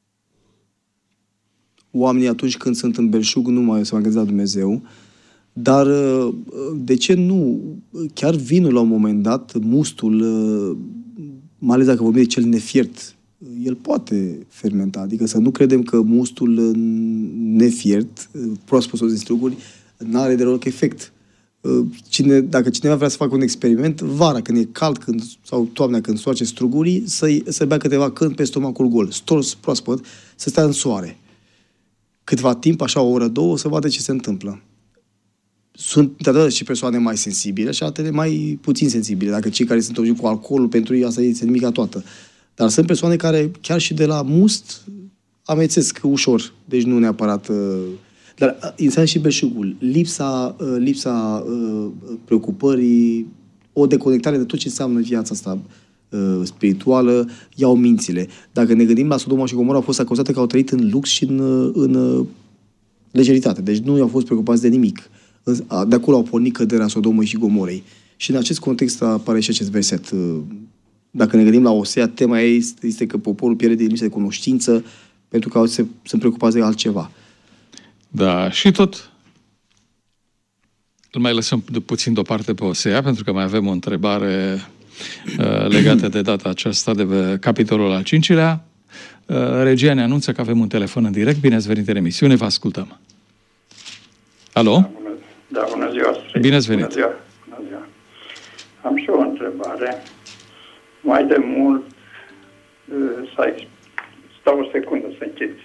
Oamenii atunci când sunt în belșug nu mai se mai gândesc la Dumnezeu. Dar de ce nu? Chiar vinul la un moment dat, mustul, mai ales dacă vorbim de cel nefiert, el poate fermenta. Adică să nu credem că mustul nefiert, proaspăt din struguri, nu are deloc efect. Cine, dacă cineva vrea să facă un experiment, vara, când e cald, când, sau toamna, când soace strugurii, să, să bea câteva când pe stomacul gol, stors, proaspăt, să stea în soare. Câteva timp, așa o oră, două, să vadă ce se întâmplă. Sunt, într-adevăr, și persoane mai sensibile și altele mai puțin sensibile. Dacă cei care sunt obișnuiți cu alcoolul, pentru ei asta este nimica toată. Dar sunt persoane care, chiar și de la must, amețesc ușor. Deci nu neapărat... Dar înseamnă și belșugul. Lipsa, lipsa preocupării, o deconectare de tot ce înseamnă viața asta spirituală, iau mințile. Dacă ne gândim la Sodoma și Gomora, au fost acuzate că au trăit în lux și în, în legeritate. Deci nu i-au fost preocupați de nimic. De acolo au pornit căderea Sodomei și Gomorei. Și în acest context apare și acest verset. Dacă ne gândim la Osea, tema ei este, este că poporul pierde din lipsă de cunoștință pentru că se, sunt preocupați de altceva. Da, și tot îl mai lăsăm puțin deoparte pe Osea, pentru că mai avem o întrebare uh, legată de data aceasta, de pe capitolul al cincilea. Uh, regia ne anunță că avem un telefon în direct. Bine ați venit în emisiune, vă ascultăm. Alo? Da, bună, da, bună ziua. Stric. Bine ați venit. Bună ziua. Bună ziua. Am și o întrebare. Mai de mult, uh, să stau o secundă să închizi.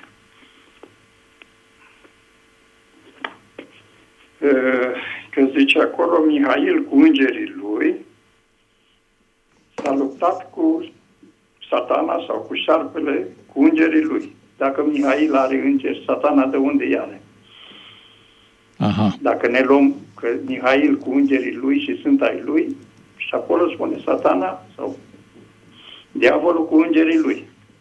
Că zice acolo, Mihail cu îngerii lui s-a luptat cu Satana sau cu șarpele cu îngerii lui. Dacă Mihail are îngeri, Satana de unde îi are? Aha. Dacă ne luăm că Mihail cu îngerii lui și sunt ai lui, și acolo spune Satana sau diavolul cu îngerii lui.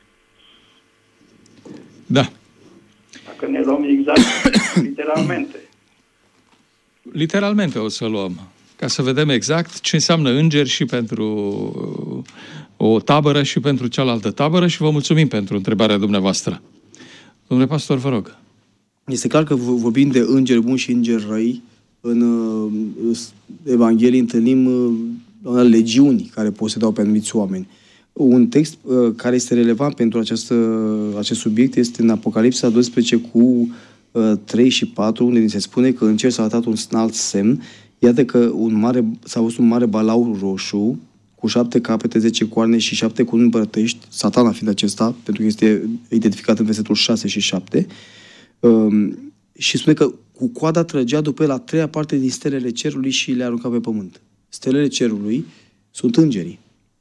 Da. Dacă ne luăm exact, literalmente. Literalmente o să luăm, ca să vedem exact ce înseamnă îngeri și pentru o tabără și pentru cealaltă tabără și vă mulțumim pentru întrebarea dumneavoastră. Domnule pastor, vă rog. Este clar că vorbim de îngeri buni și îngeri răi. În Evanghelie întâlnim legiuni care posedau pe anumiți oameni. Un text care este relevant pentru această, acest subiect este în Apocalipsa doisprezece cu trei și patru, unde ni se spune că în cer s-a arătat un alt semn. Iată că un mare, s-a văzut un mare balaur roșu, cu șapte capete, zece coarne și șapte cununi împărătești, Satana fiind acesta, pentru că este identificat în versetul șase și șapte, um, și spune că cu coada trăgea după el a treia parte din stelele cerului și le arunca pe pământ. Stelele cerului sunt îngerii.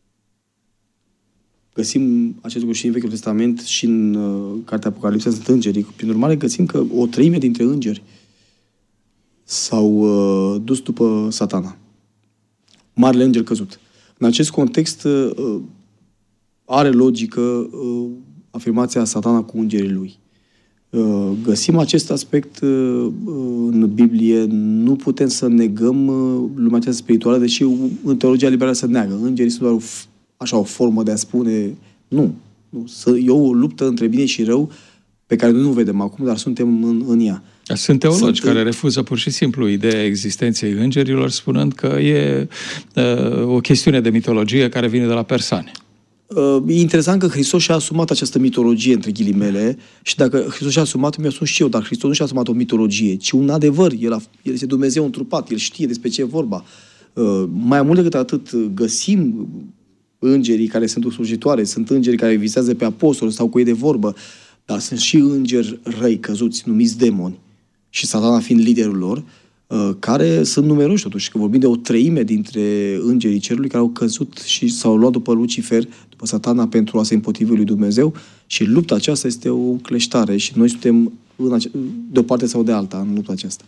Găsim acest lucru și în Vechiul Testament și în uh, Cartea Apocalipsa, sunt îngerii. Prin urmare, găsim că o treime dintre îngeri s-au uh, dus după Satana. Marele înger căzut. În acest context uh, are logică uh, afirmația Satana cu îngerii lui. Uh, găsim acest aspect uh, în Biblie. Nu putem să negăm uh, lumea aceasta spirituală, deși în teologia liberală se neagă. Îngerii sunt doar o așa o formă de a spune, nu, nu. E o luptă între bine și rău pe care noi nu vedem acum, dar suntem în, în ea. Sunt teologi Sunt... care refuză pur și simplu ideea existenței îngerilor, spunând că e uh, o chestiune de mitologie care vine de la persani. Uh, e interesant că Hristos și-a asumat această mitologie, între ghilimele, și dacă Hristos și-a asumat, mi-a spus și eu, dar Hristos nu și-a asumat o mitologie, ci un adevăr. El, a, el este Dumnezeu întrupat, El știe despre ce e vorba. Uh, mai mult decât atât, găsim îngerii care sunt slujitoare, sunt îngerii care vizează pe apostoli sau cu ei de vorbă, dar sunt și îngeri răi căzuți, numiți demoni, și Satana fiind liderul lor, care sunt numeroși totuși, că vorbim de o treime dintre îngerii cerului care au căzut și s-au luat după Lucifer, după Satana, pentru a se împotrivi lui Dumnezeu, și lupta aceasta este o cleștare și noi suntem în ace- de o parte sau de alta în lupta aceasta.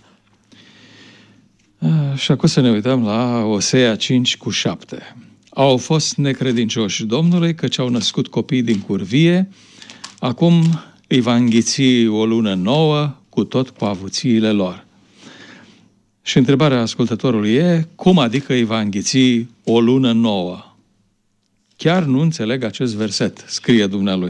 Și acum să ne uităm la Osea cinci cu șapte. Au fost necredincioși Domnului, căci au născut copii din curvie, acum îi va înghiți o lună nouă, cu tot cu avuțiile lor. Și întrebarea ascultătorului e, cum adică îi va înghiți o lună nouă? Chiar nu înțeleg acest verset, scrie dumnealui.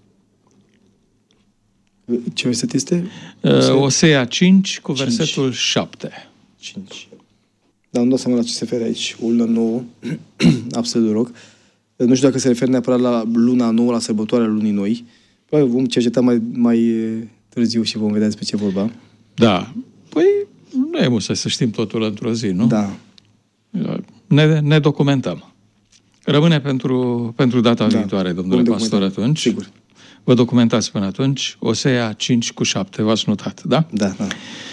Ce verset este? Uh, Osea cinci cu versetul șapte. cinci. Dar nu dau seama la ce se referă aici. O lună nouă, absolut rog. Nu știu dacă se referă neapărat la luna nouă, la sărbătoarea lunii noi. Probabil vom cerceta mai, mai târziu și vom vedea despre ce vorba. Da. Păi nu e musai să știm totul într-o zi, nu? Da. Ne, ne documentăm. Rămâne pentru, pentru data da. viitoare, domnule pastor, atunci. Sigur. Vă documentați până atunci. Osea cinci cu șapte. V-ați notat, da? Da, da.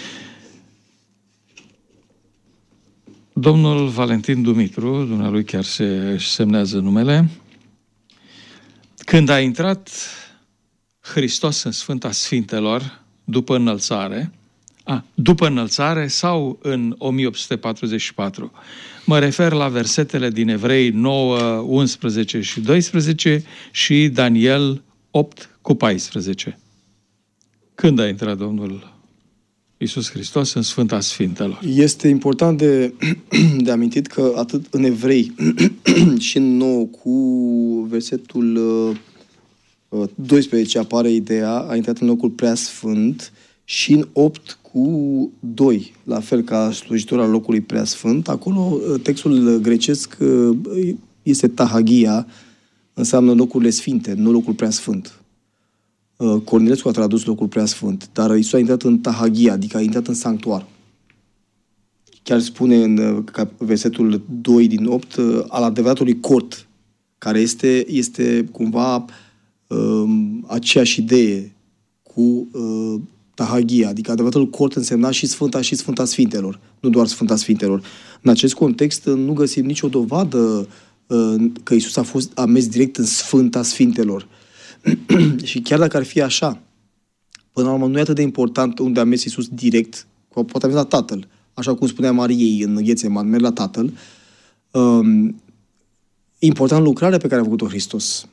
Domnul Valentin Dumitru, dumnealui chiar se semnează numele, când a intrat Hristos în Sfânta Sfintelor după înălțare, a, după înălțare sau în o mie opt sute patruzeci și patru, mă refer la versetele din Evrei nouă, unsprezece și doisprezece și Daniel opt cu paisprezece. Când a intrat Domnul Iisus Hristos în Sfânta Sfintelor? Este important de, de amintit că atât în Evrei și în nouă cu versetul uh, doisprezece apare ideea, a intrat în locul preasfânt, și în opt cu doi, la fel ca slujitor al locului preasfânt. Acolo textul grecesc este tahagia, înseamnă locurile sfinte, nu locul preasfânt. Cornilescu a tradus locul preasfânt, dar Iisus a intrat în tahagia, adică a intrat în sanctuar. Chiar spune în versetul doi din opt al adevăratului cort, care este, este cumva um, aceeași idee cu uh, tahagia, adică adevăratul cort însemna și Sfânta și Sfânta Sfintelor, nu doar Sfânta Sfintelor. În acest context nu găsim nicio dovadă uh, că Iisus a fost a mers direct în Sfânta Sfintelor. Și chiar dacă ar fi așa, până la urmă nu e atât de important unde a mers Iisus direct, poate a mers la Tatăl, așa cum spunea Mariei în Ghețeman, merg la Tatăl. Um, important lucrarea pe care a făcut-o Hristos.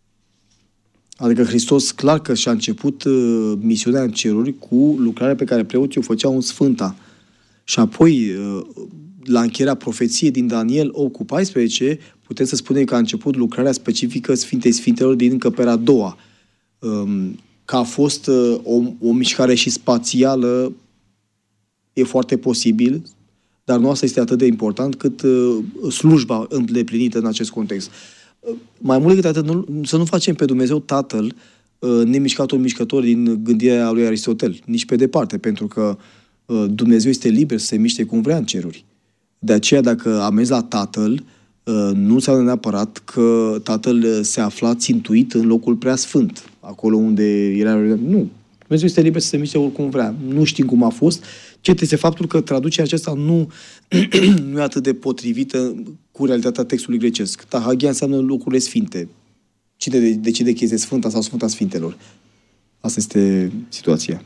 Adică Hristos clar că și-a început uh, misiunea în ceruri cu lucrarea pe care preoții o făceau în Sfânta. Și apoi, uh, la încheierea profeției din Daniel opt cu paisprezece, putem să spunem că a început lucrarea specifică Sfintei Sfintelor din încăperea a doua. Um, că a fost uh, o, o mișcare și spațială, e foarte posibil, dar nu asta este atât de important cât uh, slujba îndeplinită în acest context. Uh, mai mult decât atât, nu, să nu facem pe Dumnezeu Tatăl uh, nemișcatul mișcător din gândirea lui Aristotel, nici pe departe, pentru că uh, Dumnezeu este liber să se miște cum vrea în ceruri. De aceea, dacă a mers la Tatăl, uh, nu înseamnă neapărat că Tatăl se afla țintuit în locul preasfânt, acolo unde era... Nu. Dumnezeu este liber să se miște oricum vrea. Nu știm cum a fost. Ce este faptul că traducerea aceasta nu, nu e atât de potrivită cu realitatea textului grecesc. Tahagia înseamnă locurile sfinte. Cine decide că este Sfânta sau Sfânta Sfintelor? Asta este situația.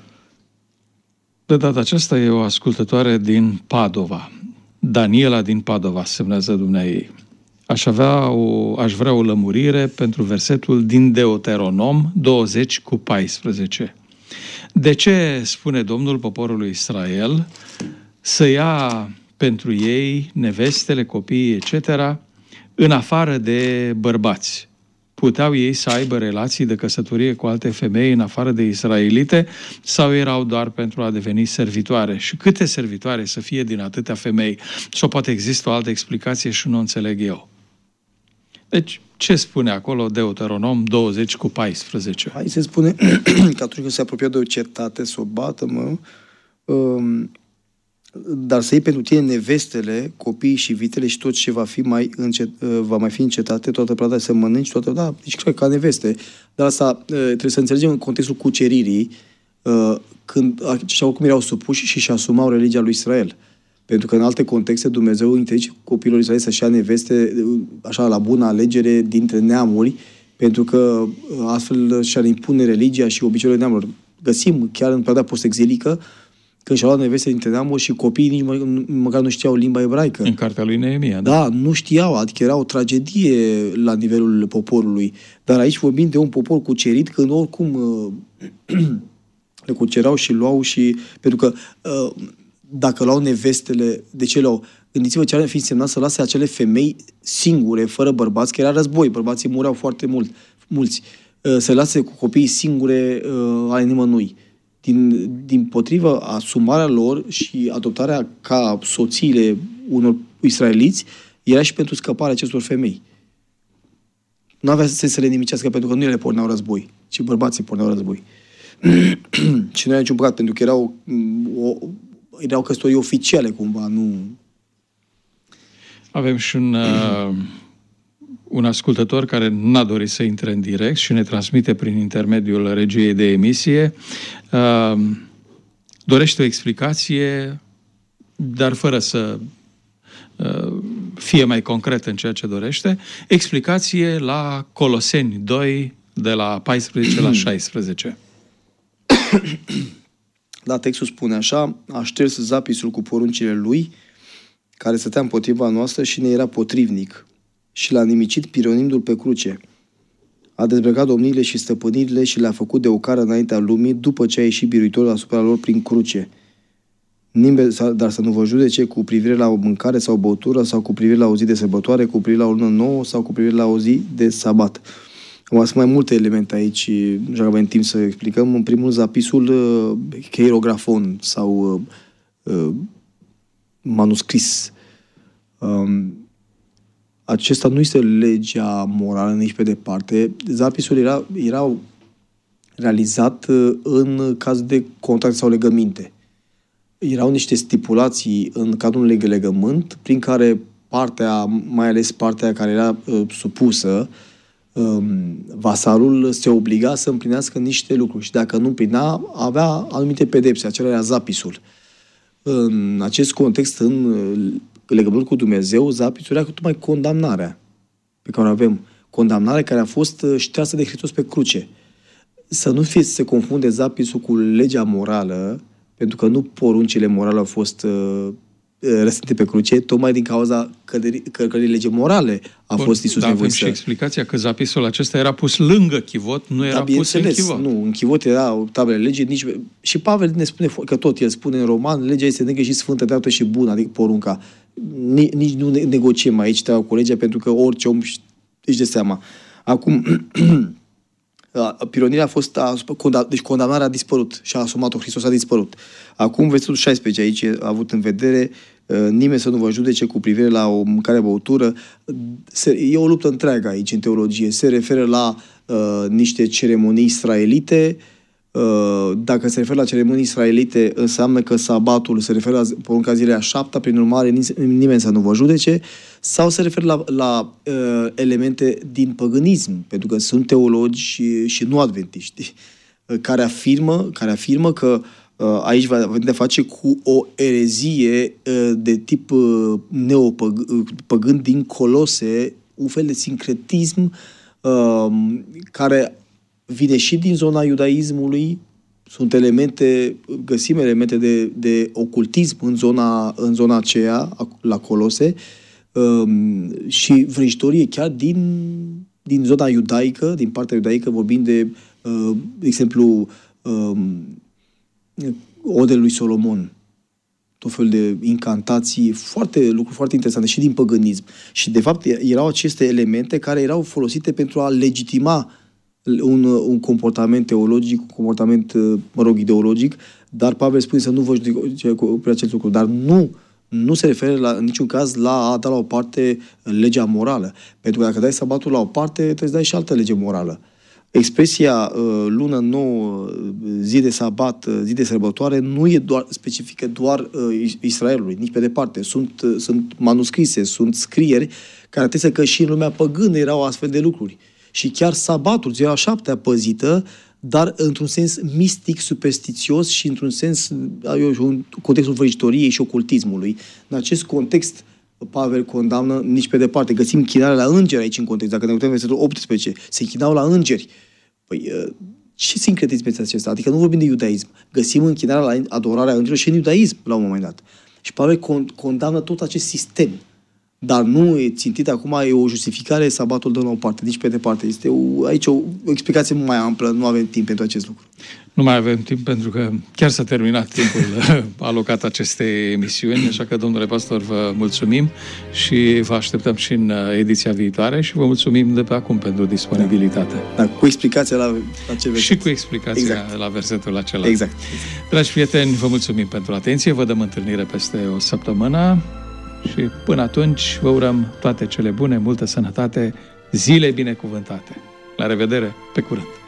De data aceasta e o ascultătoare din Padova. Daniela din Padova, semnează dumneaei. Aș, avea o, aș vrea o lămurire pentru versetul din Deuteronom douăzeci cu paisprezece. De ce spune Domnul poporului Israel să ia pentru ei nevestele, copiii, et cetera, în afară de bărbați? Puteau ei să aibă relații de căsătorie cu alte femei în afară de israelite sau erau doar pentru a deveni servitoare? Și câte servitoare să fie din atâtea femei? Sau poate există o altă explicație și nu o înțeleg eu. Deci, ce spune acolo Deuteronom douăzeci cu paisprezece? Aici se spune că atunci când se apropie de o cetate, să o bată, mă, um, dar să iei pentru tine nevestele, copiii și vitele și tot ce va fi mai, încet, uh, va mai fi în cetate, toată plata să mănânci, toată, da, deci cred ca neveste. Dar asta uh, trebuie să înțelegem în contextul cuceririi, uh, când și oricum erau supuși și-și asumau religia lui Israel. Pentru că în alte contexte Dumnezeu interzice copilul Israel să-și ia neveste așa la bună alegere dintre neamuri, pentru că astfel și-ar impune religia și obiceiurile neamurilor. Găsim chiar în perioada post-exilică când și-au luat neveste dintre neamuri și copiii nici mă, măcar nu știau limba ebraică. În cartea lui Neemia, da? Da, nu știau, adică era o tragedie la nivelul poporului. Dar aici vorbim de un popor cucerit când oricum le cucerau și luau și... Pentru că... Uh, dacă luau nevestele, de ce luau? Gândiți-vă ce ar fi însemnat să lase acele femei singure, fără bărbați, că era război, bărbații mureau foarte mult, mulți, să lase cu copiii singure ale nimănui. Din, din potrivă, asumarea lor și adoptarea ca soțiile unor israeliți era și pentru scăparea acestor femei. Nu avea sens să le nimicească pentru că nu ele porneau război, ci bărbații porneau război. Și nu era niciun păcat, pentru că erau, o, erau căsătorii oficiale cumva, nu... Avem și un, uh, un ascultător care n-a dorit să intre în direct și ne transmite prin intermediul regiei de emisie. Uh, dorește o explicație, dar fără să uh, fie mai concret în ceea ce dorește. Explicație la Coloseni doi, de la paisprezece la șaisprezece. Da, textul spune așa: a șters zapisul cu poruncile lui, care stătea împotriva noastră și ne era potrivnic, și l-a nimicit pironindu-l pe cruce. A dezbrăcat domniile și stăpânirile și le-a făcut de ocară înaintea lumii, după ce a ieșit biruitorul asupra lor prin cruce. Nimeni, dar să nu vă judece cu privire la o mâncare sau o băutură, sau cu privire la o zi de sărbătoare, cu privire la o lună nouă, sau cu privire la o zi de sabat. Am sunt mai multe elemente aici, nu știu că avem timp să explicăm. În primul rând, zapisul uh, cheirografon sau uh, uh, manuscris. Um, acesta nu este legea morală nici pe departe. Zapisul era, erau realizat uh, în caz de contract sau legăminte. Erau niște stipulații în cadrul unui legământ prin care partea, mai ales partea care era uh, supusă, vasalul se obliga să împlinească niște lucruri și dacă nu împlinea, avea anumite pedepse. Acela era zapisul. În acest context, în legământ cu Dumnezeu, zapisul era tocmai condamnarea pe care o avem. Condamnarea care a fost ștearsă de Hristos pe cruce. Să nu fie să se confunde zapisul cu legea morală, pentru că nu poruncile morale au fost răstinite pe cruce, tocmai din cauza călcării legii morale a Bun, fost Iisus da, nevoit să... și explicația că zapisul acesta era pus lângă chivot, nu era da, pus în chivot. Nu, în chivot era tablele legii, nici... și Pavel ne spune că tot, el spune în Roman, legea este neagră și sfântă, dreaptă și bună, adică porunca. Nici nu negociem aici treaba cu legea, pentru că orice om își dă seama. Acum, pironirea a fost, a, deci condamnarea a dispărut și a asumat-o, Hristos a dispărut. Acum, versetul șaisprezece aici a avut în vedere: nimeni să nu vă judece cu privire la o mâncare, băutură. E o luptă întreagă aici în teologie. Se referă la uh, niște ceremonii israelite. Uh, dacă se referă la ceremonii israelite, înseamnă că sabatul se referă la porunca zilei a șaptea, prin urmare nimeni să nu vă judece, sau se referă la, la uh, elemente din păgânism, pentru că sunt teologi și, și nu adventiști, uh, care afirmă, care afirmă că aici va avea de face cu o erezie de tip neopăgân din Colose, un fel de sincretism care vine și din zona iudaismului. Sunt elemente, găsim elemente de, de ocultism în zona, în zona aceea, la Colose, și vrăjitorie chiar din, din zona iudaică, din partea iudaică, vorbind de, de exemplu, Odele lui Solomon, tot fel de incantații, foarte, lucruri foarte interesante și din păgânism. Și de fapt erau aceste elemente care erau folosite pentru a legitima un, un comportament teologic, un comportament, mă rog, ideologic, dar Pavel spune să nu vă judece cu acest lucru, dar nu, nu se referă la, în niciun caz la a da la o parte legea morală. Pentru că dacă dai sabatul la o parte, trebuie să dai și altă lege morală. Expresia uh, lună nouă, zi de sabat, zi de sărbătoare, nu e doar specifică doar uh, Israelului, nici pe departe. Sunt, uh, sunt manuscrise, sunt scrieri care atestă că și în lumea păgână erau astfel de lucruri. Și chiar sabatul, ziua a șaptea păzită, dar într-un sens mistic, superstițios și într-un sens, eu, în contextul vrăjitoriei și ocultismului. În acest context, Pavel condamnă nici pe departe. Găsim închinarea la îngeri aici în context. Dacă ne uităm în versetul optsprezece, se închinau la îngeri. Păi, ce sincretism este acesta? Adică nu vorbim de iudaism. Găsim închinarea la adorarea îngerilor și în iudaism, la un moment dat. Și Pavel condamnă tot acest sistem dar nu e țintit acum, e o justificare, sabatul dă la o parte, nici pe departe. Este o, aici o, o explicație mai amplă, nu avem timp pentru acest lucru. Nu mai avem timp pentru că chiar s-a terminat timpul alocat acestei emisiuni, așa că, domnule pastor, vă mulțumim și vă așteptăm și în ediția viitoare și vă mulțumim de pe acum pentru disponibilitate. Da, cu explicația la, la ce verset. Și cu explicația exact. La versetul acela. Exact. Dragi prieteni, vă mulțumim pentru atenție, vă dăm întâlnire peste o săptămână și până atunci vă urăm toate cele bune, multă sănătate, zile binecuvântate. La revedere, pe curând!